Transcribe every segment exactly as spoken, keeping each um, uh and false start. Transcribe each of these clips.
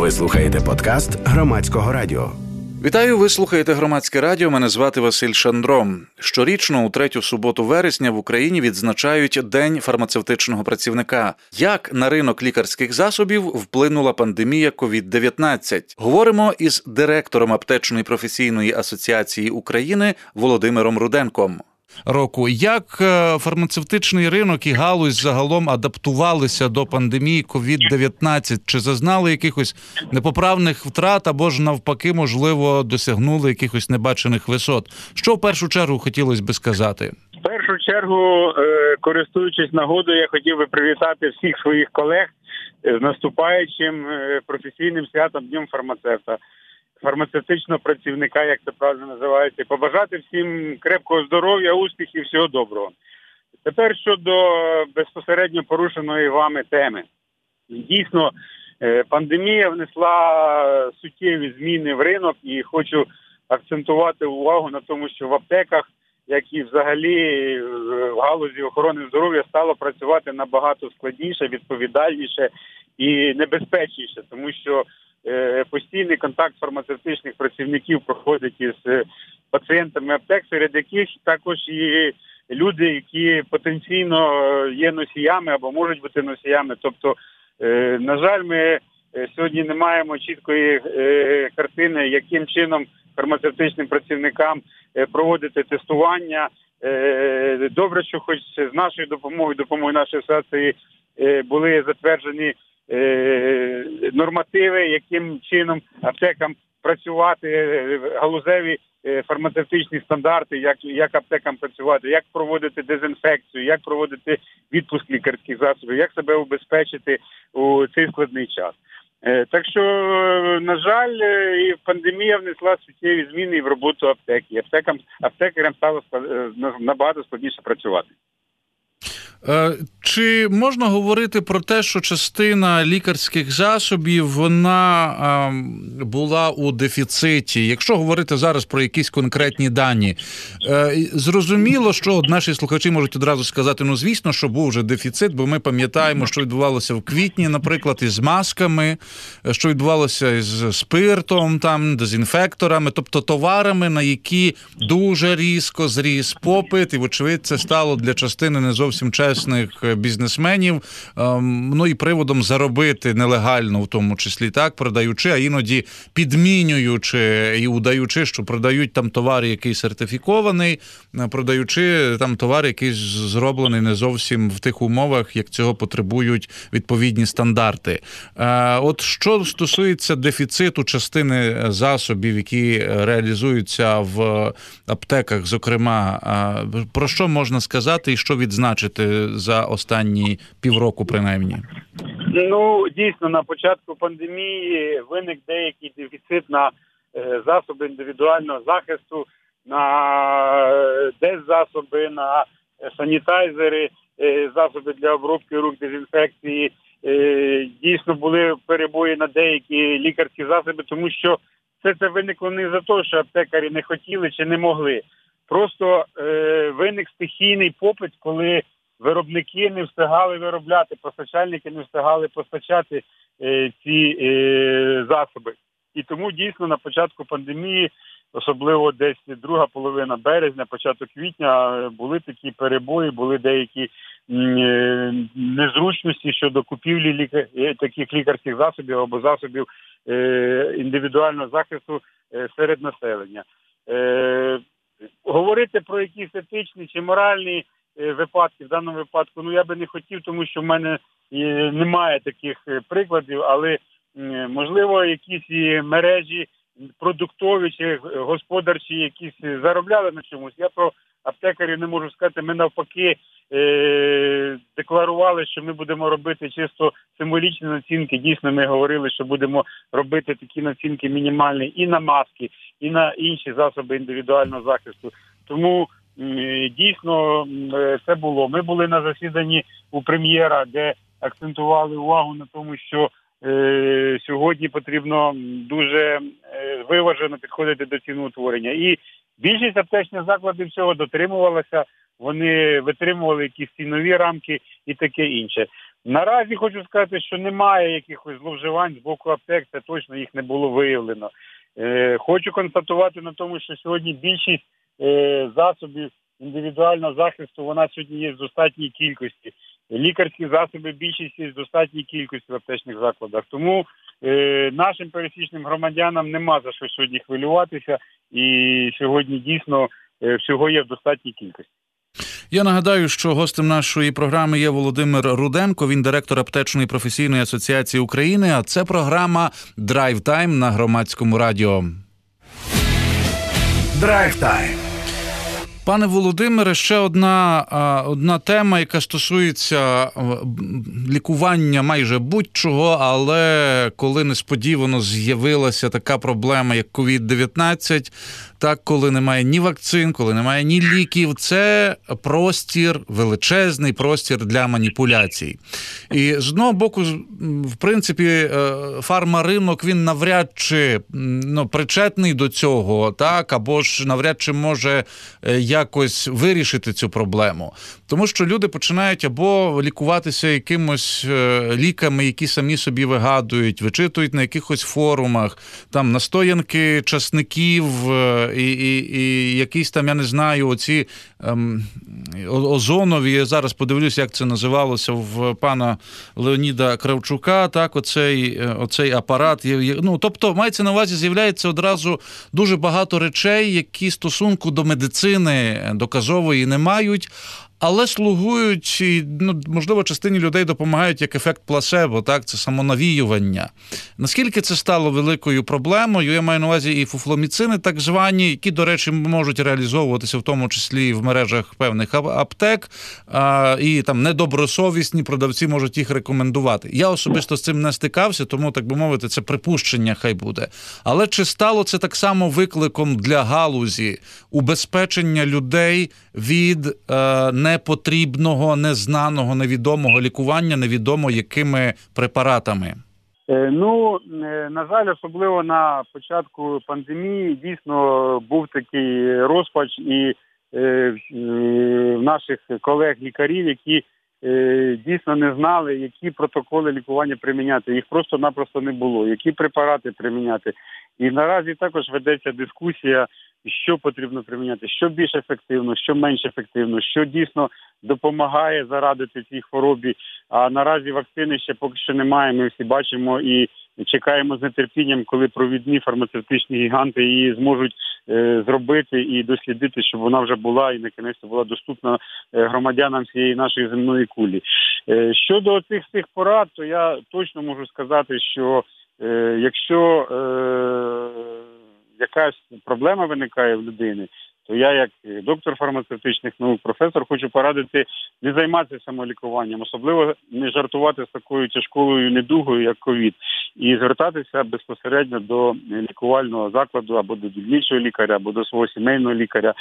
Ви слухаєте подкаст Громадського радіо. Вітаю, ви слухаєте Громадське радіо, мене звати Василь Шандро. Щорічно у третю суботу вересня в Україні відзначають День фармацевтичного працівника. Як на ринок лікарських засобів вплинула пандемія ковід дев'ятнадцять? Говоримо із директором Аптечної професійної асоціації України Володимиром Руденком. Року. Як фармацевтичний ринок і галузь загалом адаптувалися до пандемії ковід дев'ятнадцять? Чи зазнали якихось непоправних втрат або ж навпаки, можливо, досягнули якихось небачених висот? Що в першу чергу хотілося би сказати? В першу чергу, користуючись нагодою, я хотів би привітати всіх своїх колег з наступаючим професійним святом Днем фармацевта. Фармацевтичного працівника, як це правильно називається, побажати всім крепкого здоров'я, успіхів, всього доброго. Тепер щодо безпосередньо порушеної вами теми. Дійсно, пандемія внесла суттєві зміни в ринок і хочу акцентувати увагу на тому, що в аптеках, як і взагалі в галузі охорони здоров'я, стало працювати набагато складніше, відповідальніше і небезпечніше, тому що постійний контакт фармацевтичних працівників проходить із пацієнтами аптек, серед яких також і люди, які потенційно є носіями або можуть бути носіями. Тобто, на жаль, ми сьогодні не маємо чіткої картини, яким чином фармацевтичним працівникам проводити тестування. Добре, що хоч з нашою допомогою, допомогою нашої асоціації були затверджені нормативи, яким чином аптекам працювати, галузеві фармацевтичні стандарти, як, як аптекам працювати, як проводити дезінфекцію, як проводити відпуск лікарських засобів, як себе убезпечити у цей складний час. Так що, на жаль, і пандемія внесла суттєві зміни в роботу аптеки. Аптекам, аптекарям стало набагато складніше працювати. Чи можна говорити про те, що частина лікарських засобів, вона е, була у дефіциті? Якщо говорити зараз про якісь конкретні дані, е, зрозуміло, що наші слухачі можуть одразу сказати, ну, звісно, що був вже дефіцит, бо ми пам'ятаємо, що відбувалося в квітні, наприклад, із масками, що відбувалося із спиртом, там, дезінфекторами, тобто товарами, на які дуже різко зріс попит, і, вочевидь, це стало для частини не зовсім чесних бізнесменів, ну і приводом заробити нелегально, в тому числі, так, продаючи, а іноді підмінюючи і удаючи, що продають там товар, який сертифікований, продаючи там товар, який зроблений не зовсім в тих умовах, як цього потребують відповідні стандарти. От що стосується дефіциту частини засобів, які реалізуються в аптеках, зокрема, про що можна сказати і що відзначити за останні півроку, принаймні? Ну, дійсно, на початку пандемії виник деякий дефіцит на е, засоби індивідуального захисту, на деззасоби, на санітайзери, е, засоби для обробки рук, дезінфекції. Е, дійсно, були перебої на деякі лікарські засоби, тому що все це виникло не за те, що аптекарі не хотіли чи не могли. Просто е, виник стихійний попит, коли виробники не встигали виробляти, постачальники не встигали постачати е, ці е, засоби. І тому дійсно на початку пандемії, особливо десь друга половина березня, початок квітня, були такі перебої, були деякі е, незручності щодо купівлі ліка... таких лікарських засобів або засобів е, індивідуального захисту е, серед населення. Е, говорити про якісь етичні чи моральні випадки, в даному випадку, ну я би не хотів, тому що в мене немає таких прикладів, але можливо якісь і мережі продуктові чи господарчі якісь заробляли на чомусь. Я про аптекарів не можу сказати, ми навпаки е- декларували, що ми будемо робити чисто символічні націнки. Дійсно, ми говорили, що будемо робити такі націнки мінімальні і на маски, і на інші засоби індивідуального захисту. Тому дійсно це було. Ми були на засіданні у прем'єра, де акцентували увагу на тому, що е, сьогодні потрібно дуже е, виважено підходити до ціноутворення. І більшість аптечних закладів цього дотримувалася, вони витримували якісь цінові рамки і таке інше. Наразі хочу сказати, що немає якихось зловживань з боку аптек, це точно їх не було виявлено. Е, хочу констатувати на тому, що сьогодні більшість е, засобів індивідуального захисту, вона сьогодні є в достатній кількості. Лікарські засоби більшість є в достатній кількості в аптечних закладах. Тому е, нашим пересічним громадянам нема за що сьогодні хвилюватися, і сьогодні дійсно е, всього є в достатній кількості. Я нагадаю, що гостем нашої програми є Володимир Руденко, він директор Аптечної професійної асоціації України, а це програма «Драйв Тайм» на Громадському радіо. Драйв Тайм. Пане Володимире, ще одна, одна тема, яка стосується лікування майже будь-чого, але коли несподівано з'явилася така проблема, як ковід дев'ятнадцять, так, коли немає ні вакцин, коли немає ні ліків, це простір, величезний простір для маніпуляцій. І з одного боку, в принципі, фармаринок, він навряд чи ну, причетний до цього, так, або ж навряд чи може якось вирішити цю проблему. Тому що люди починають або лікуватися якимось ліками, які самі собі вигадують, вичитують на якихось форумах, там настоянки часників, і, і, і якісь там, я не знаю, оці ем, озонові, я зараз подивлюсь, як це називалося в пана Леоніда Кравчука, так, оцей, оцей апарат. Ну, тобто, мається на увазі, з'являється одразу дуже багато речей, які стосунку до медицини доказової не мають, але слугують, і, ну, можливо, частині людей допомагають як ефект плацебо, так, це самонавіювання. Наскільки це стало великою проблемою? Я маю на увазі і фуфломіцини, так звані, які, до речі, можуть реалізовуватися в тому числі в мережах певних аптек, а, і там недобросовісні продавці можуть їх рекомендувати. Я особисто з цим не стикався, тому, так би мовити, це припущення хай буде. Але чи стало це так само викликом для галузі убезпечення людей від е, непотрібного, незнаного, невідомого лікування, невідомо якими препаратами? Ну, на жаль, особливо на початку пандемії дійсно був такий розпач і е, в наших колег-лікарів, які е, дійсно не знали, які протоколи лікування приміняти. Їх просто-напросто не було, які препарати приміняти. І наразі також ведеться дискусія, що потрібно приміняти, що більш ефективно, що менш ефективно, що дійсно допомагає зарадити цій хворобі. А наразі вакцини ще поки що немає, ми всі бачимо і чекаємо з нетерпінням, коли провідні фармацевтичні гіганти її зможуть е, зробити і дослідити, щоб вона вже була і накінець була доступна е, громадянам всієї нашої земної кулі. Е, щодо цих цих порад, то я точно можу сказати, що е, якщо е, якась проблема виникає в людини, то я, як доктор фармацевтичних наук, професор, хочу порадити не займатися самолікуванням, особливо не жартувати з такою тяжкою недугою, як ковід, і звертатися безпосередньо до лікувального закладу або до дільничого лікаря, або до свого сімейного лікаря,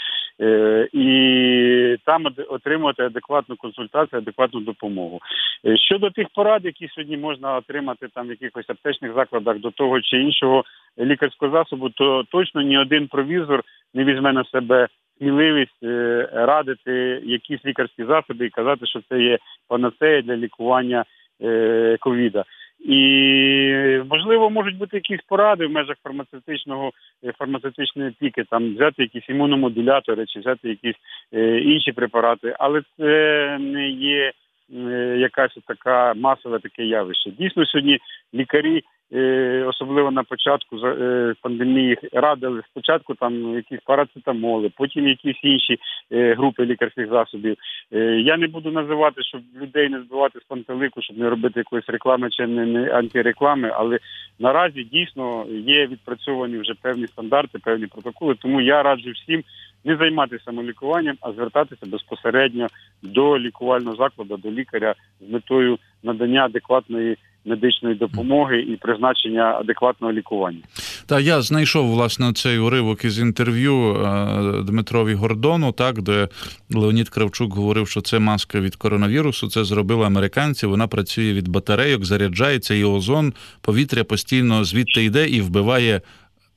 і там отримувати адекватну консультацію, адекватну допомогу. Щодо тих порад, які сьогодні можна отримати там в якихось аптечних закладах до того чи іншого лікарського засобу, то точно ні один провізор не візьме на себе сміливість е, радити якісь лікарські засоби і казати, що це є панацея для лікування е, ковіда. І, можливо, можуть бути якісь поради в межах фармацевтичного, фармацевтичної опіки, там взяти якісь імуномодулятори чи взяти якісь е, інші препарати, але це не є е, якась така масове таке явище. Дійсно, сьогодні лікарі, особливо на початку пандемії, радили спочатку там якісь парацетамоли, потім якісь інші групи лікарських засобів. Я не буду називати, щоб людей не збивати з пантелику, щоб не робити якоїсь реклами чи не, не антиреклами, але наразі дійсно є відпрацьовані вже певні стандарти, певні протоколи, тому я раджу всім не займатися самолікуванням, а звертатися безпосередньо до лікувального закладу, до лікаря з метою надання адекватної медичної допомоги і призначення адекватного лікування. Та я знайшов, власне, цей уривок із інтерв'ю Дмитрові Гордону, так, де Леонід Кравчук говорив, що це маска від коронавірусу, це зробили американці, вона працює від батарейок, заряджається, і озон, повітря постійно звідти йде і вбиває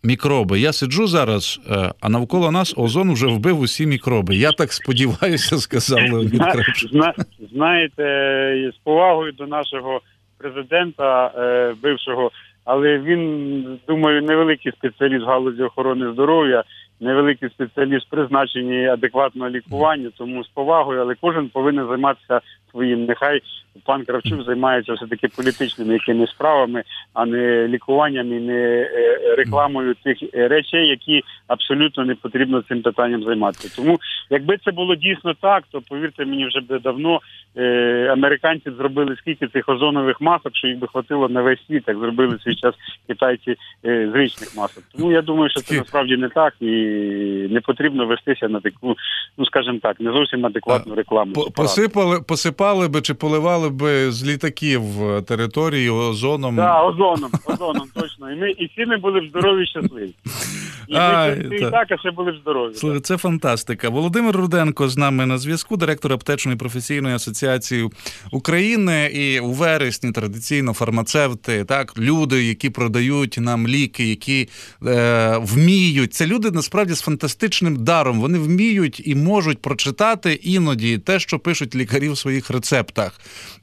Мікроби. Я сиджу зараз, а навколо нас озон вже вбив усі мікроби. Я так сподіваюся, сказав Леонід Кравчук. Зна, знаєте, з повагою до нашого президента е, бившого, але він, думаю, невеликий спеціаліст в галузі охорони здоров'я, невеликий спеціаліст в призначенні адекватного лікування, тому з повагою, але кожен повинен займатися своїм. Нехай пан Кравчук займається все-таки політичними якимись справами, а не лікуванням і не рекламою тих речей, які абсолютно не потрібно цим питанням займатися. Тому, якби це було дійсно так, то, повірте мені, вже б давно е, американці зробили скільки цих озонових масок, що їх би хватило на весь світ, як зробили в свій час китайці е, з річних масок. Тому я думаю, що це насправді не так і не потрібно вестися на таку, ну, скажімо так, не зовсім адекватну рекламу. Посипали, посипали би чи поливали би з літаків території озоном. Так, да, озоном, озоном, точно. І ми, і всі ми були б здорові і щасливі. І а, ми і так, а ще були б здорові. Слухай, це фантастика. Володимир Руденко з нами на зв'язку, директор Аптечної професійної асоціації України. І у вересні традиційно фармацевти, так, люди, які продають нам ліки, які е, вміють. Це люди, насправді, з фантастичним даром. Вони вміють і можуть прочитати іноді те, що пишуть лікарі в своїх рецептах.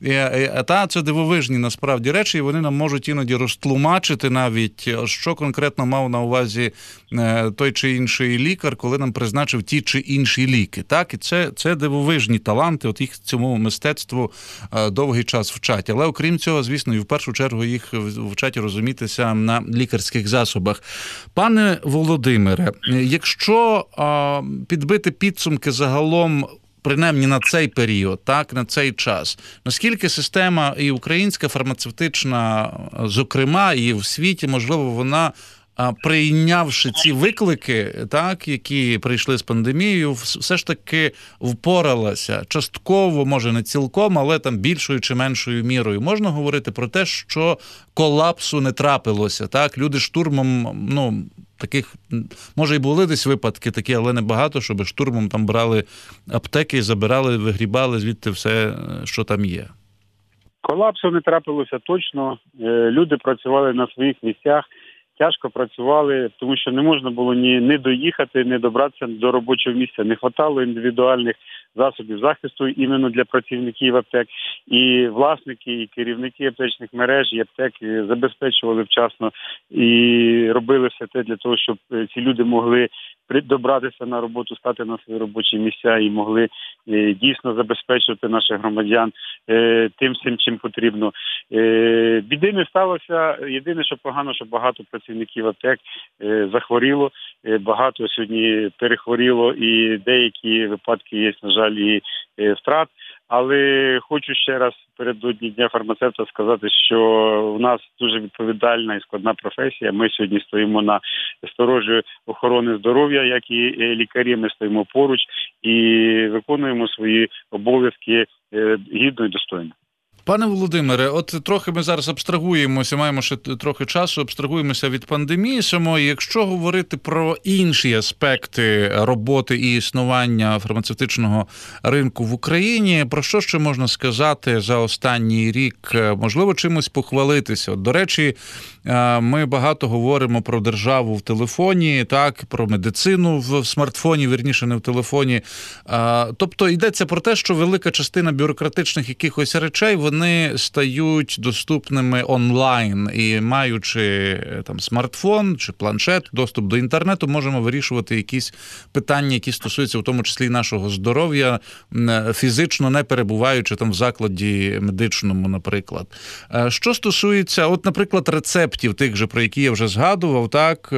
А та це дивовижні, насправді, речі, і вони нам можуть іноді розтлумачити навіть, що конкретно мав на увазі той чи інший лікар, коли нам призначив ті чи інші ліки. Так? І це, це дивовижні таланти, от їх цьому мистецтву довгий час вчать. Але окрім цього, звісно, і в першу чергу їх вчать розумітися на лікарських засобах. Пане Володимире, якщо а, підбити підсумки загалом, принаймні на цей період, так, на цей час, наскільки система і українська фармацевтична, зокрема, і в світі, можливо, вона, прийнявши ці виклики, так, які прийшли з пандемією, все ж таки впоралася частково, може не цілком, але там більшою чи меншою мірою. Можна говорити про те, що колапсу не трапилося, так? Люди штурмом, ну, таких, може, і були десь випадки такі, але не багато, щоб штурмом там брали аптеки, забирали, вигрібали звідти все, що там є. Колапсу не трапилося точно. Люди працювали на своїх місцях, тяжко працювали, тому що не можна було ні не доїхати, не добратися до робочого місця. Не хватало індивідуальних засобів захисту іменно для працівників аптек. І власники, і керівники аптечних мереж, і аптек забезпечували вчасно і робили все те для того, щоб ці люди могли добратися на роботу, стати на свої робочі місця і могли е, дійсно забезпечувати наших громадян е, тим всім, чим потрібно. Е, біди не сталося. Єдине, що погано, що багато працівників аптек е, захворіло, е, багато сьогодні перехворіло і деякі випадки є, на жаль, і е, втрат. Але хочу ще раз передодні Дня фармацевта сказати, що у нас дуже відповідальна і складна професія. Ми сьогодні стоїмо на сторожі охорони здоров'я, як і лікарі, ми стоїмо поруч і виконуємо свої обов'язки гідно і достойно. Пане Володимире, от трохи ми зараз абстрагуємося, маємо ще трохи часу, абстрагуємося від пандемії самої. Якщо говорити про інші аспекти роботи і існування фармацевтичного ринку в Україні, про що ще можна сказати за останній рік? Можливо, чимось похвалитися. От, до речі, ми багато говоримо про державу в телефоні, так, про медицину в смартфоні, вірніше, не в телефоні. Тобто йдеться про те, що велика частина бюрократичних якихось речей, вони стають доступними онлайн, і маючи там смартфон чи планшет, доступ до інтернету, можемо вирішувати якісь питання, які стосуються в тому числі і нашого здоров'я, фізично не перебуваючи там в закладі медичному, наприклад. Що стосується, от, наприклад, рецептів тих же, про які я вже згадував, так,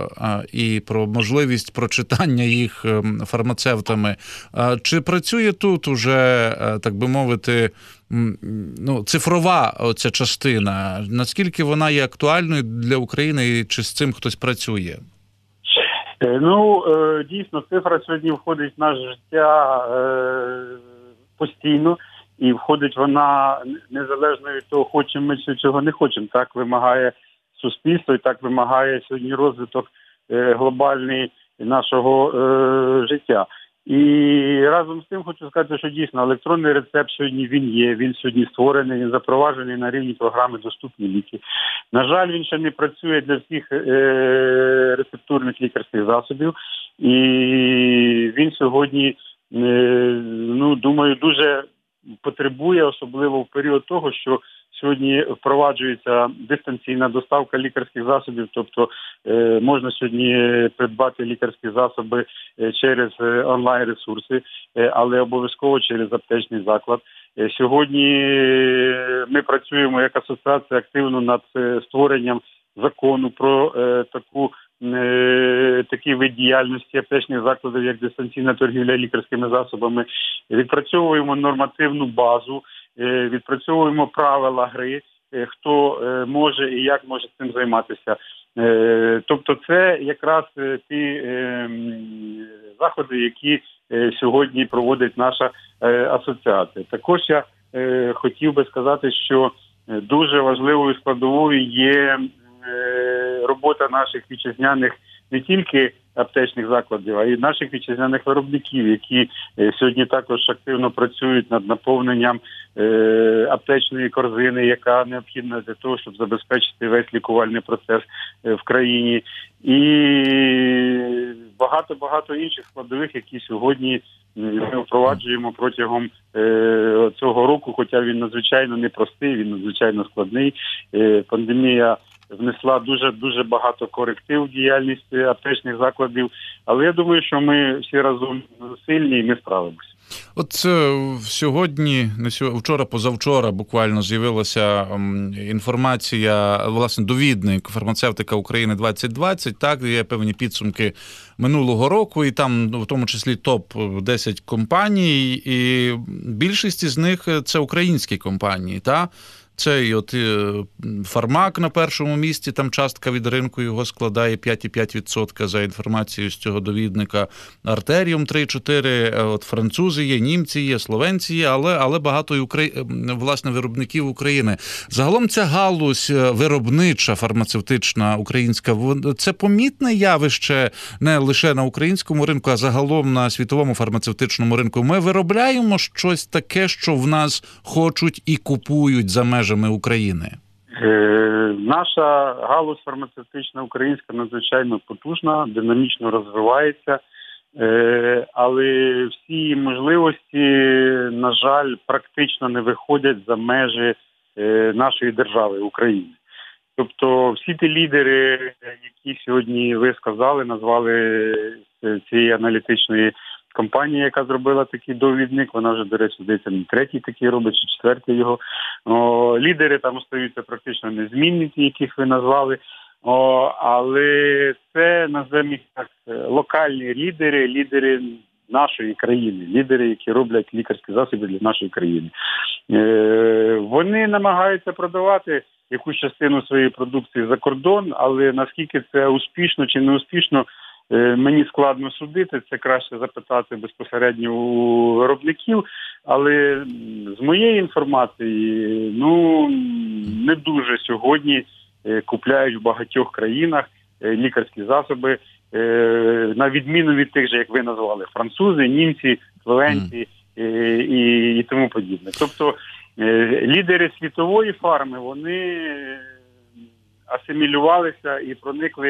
і про можливість прочитання їх фармацевтами, чи працює тут уже, так би мовити, ну, цифрова оця частина, наскільки вона є актуальною для України і чи з цим хтось працює? Ну, дійсно, цифра сьогодні входить в наше життя постійно, і входить вона незалежно від того, хочемо ми чи цього не хочемо. Так вимагає суспільство і так вимагає сьогодні розвиток глобальний нашого життя. І разом з тим хочу сказати, що дійсно електронний рецепт сьогодні він є, він сьогодні створений, він запроваджений на рівні програми «Доступні ліки». На жаль, він ще не працює для всіх е- рецептурних лікарських засобів, і він сьогодні, е- ну, думаю, дуже потребує, особливо в період того, що сьогодні впроваджується дистанційна доставка лікарських засобів, тобто е, можна сьогодні придбати лікарські засоби е, через е, онлайн-ресурси, е, але обов'язково через аптечний заклад. Е, сьогодні ми працюємо як асоціація активно над е, створенням закону про е, таку е, такий вид діяльності аптечних закладів, як дистанційна торгівля лікарськими засобами. Відпрацьовуємо нормативну базу, відпрацьовуємо правила гри, хто може і як може цим займатися. Тобто це якраз ті заходи, які сьогодні проводить наша асоціація. Також я хотів би сказати, що дуже важливою складовою є робота наших вітчизняних не тільки аптечних закладів, а й наших вітчизняних виробників, які е, сьогодні також активно працюють над наповненням е, аптечної корзини, яка необхідна для того, щоб забезпечити весь лікувальний процес е, в країні. І багато-багато інших складових, які сьогодні ми впроваджуємо протягом е, цього року, хоча він надзвичайно непростий, він надзвичайно складний. Е, пандемія внесла дуже-дуже багато коректив в діяльність аптечних закладів, але я думаю, що ми всі разом сильні і ми справимося. От сьогодні, не сьогодні, вчора, позавчора буквально з'явилася інформація, власне, довідник «Фармацевтика України двадцять двадцять», так, є певні підсумки минулого року, і там, в тому числі, топ десять компаній, і більшість із них – це українські компанії, так? Це і от Фармак на першому місці, там частка від ринку його складає п'ять цілих п'ять десятих відсотка за інформацією з цього довідника. Артеріум три цілих чотири десятих, от французи є, німці є, словенці є, але, але багато і Украї... власне виробників України. Загалом ця галузь виробнича, фармацевтична, українська, це помітне явище не лише на українському ринку, а загалом на світовому фармацевтичному ринку. Ми виробляємо щось таке, що в нас хочуть і купують за межами України? Е, наша галузь фармацевтична українська надзвичайно потужна, динамічно розвивається, е, але всі можливості, на жаль, практично не виходять за межі е, нашої держави України. Тобто всі ті лідери, які сьогодні ви сказали, назвали цієї аналітичної компанія, яка зробила такий довідник, вона вже, до речі, здається, не третій такий робить, чи четвертий його. О, лідери там остаються практично незмінні, ті, яких ви назвали. О, але це, називаємо їх так, локальні лідери, лідери нашої країни, лідери, які роблять лікарські засоби для нашої країни. Е, вони намагаються продавати якусь частину своєї продукції за кордон, але наскільки це успішно чи не успішно, мені складно судити, це краще запитати безпосередньо у виробників, але з моєї інформації, ну, не дуже сьогодні купляють в багатьох країнах лікарські засоби, на відміну від тих же, як ви назвали, французи, німці, словенці і, і, і тому подібне. Тобто лідери світової фарми, вони асимілювалися і проникли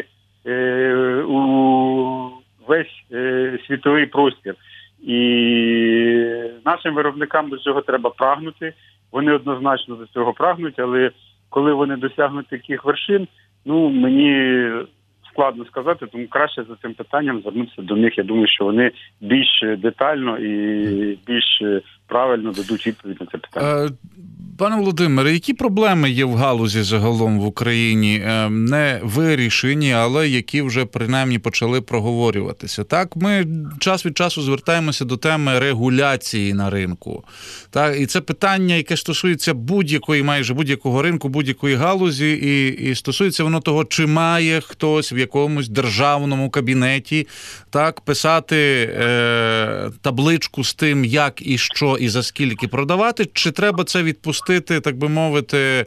у весь світовий простір. І нашим виробникам до цього треба прагнути. Вони однозначно до цього прагнуть, але коли вони досягнуть таких вершин, ну, мені складно сказати, тому краще за цим питанням звернутися до них. Я думаю, що вони більш детально і більш правильно дадуть відповідь на це питання. Пане Володимире, які проблеми є в галузі загалом в Україні не вирішені, але які вже принаймні почали проговорюватися? Так, ми час від часу звертаємося до теми регуляції на ринку. Так, і це питання, яке стосується будь-якої, майже будь-якого ринку, будь-якої галузі, і, і стосується воно того, чи має хтось в якомусь державному кабінеті так писати е, табличку з тим, як і що і за скільки продавати, чи треба це відпустити, так би мовити, е,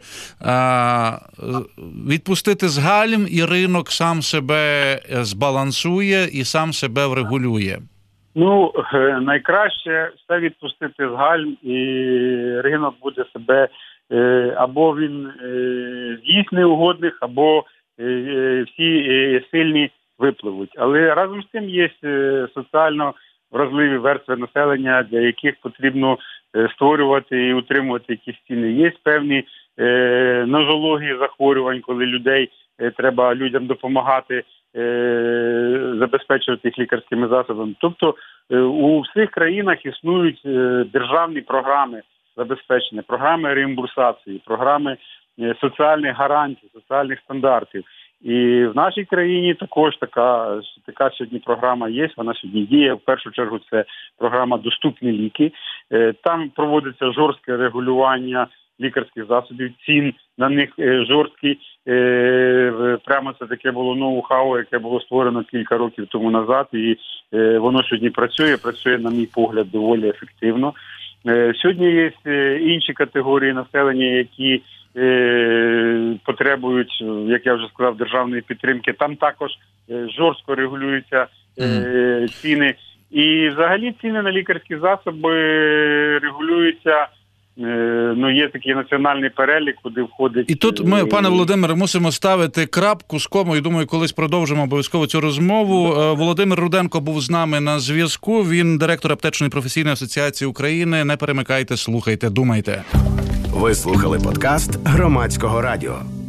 відпустити з гальм, і ринок сам себе збалансує і сам себе врегулює? Ну, найкраще все відпустити з гальм, і ринок буде себе, або він з'їсть неугодних, або всі сильні випливуть. Але разом з тим є соціально вразливі верстви населення, для яких потрібно створювати і утримувати якісь ціни. Є певні нозології захворювань, коли людей треба людям допомагати, забезпечувати їх лікарськими засобами. Тобто у всіх країнах існують державні програми забезпечення, програми реімбурсації, програми соціальних гарантій, соціальних стандартів. І в нашій країні також така, така сьогодні програма є, вона сьогодні діє. В першу чергу це програма «Доступні ліки». Там проводиться жорстке регулювання лікарських засобів, цін на них жорсткі. Прямо це таке було ноу-хау, яке було створено кілька років тому назад, і воно сьогодні працює, працює, на мій погляд, доволі ефективно. Сьогодні є інші категорії населення, які потребують, як я вже сказав, державної підтримки. Там також жорстко регулюються mm. ціни. І взагалі ціни на лікарські засоби регулюються. Ну, є такий національний перелік, куди входить... І тут ми, пане Володимире, мусимо ставити крапку з комою. Думаю, колись продовжимо обов'язково цю розмову. Володимир Руденко був з нами на зв'язку. Він директор Аптечної професійної асоціації України. Не перемикайте, слухайте, думайте. Ви слухали подкаст Громадського радіо.